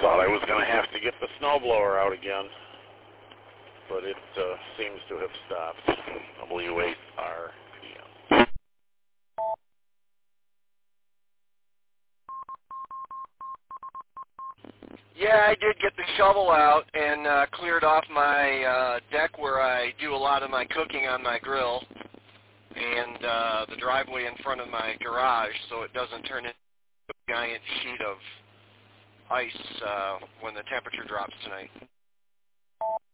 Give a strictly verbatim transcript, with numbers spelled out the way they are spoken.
Thought I was going to have to get the snowblower out again, but it uh, seems to have stopped. W eight R P M. Yeah, I did get the shovel out and uh, cleared off my uh, deck where I do a lot of my cooking on my grill and uh, the driveway in front of my garage so it doesn't turn into a giant sheet of ice uh, when the temperature drops tonight.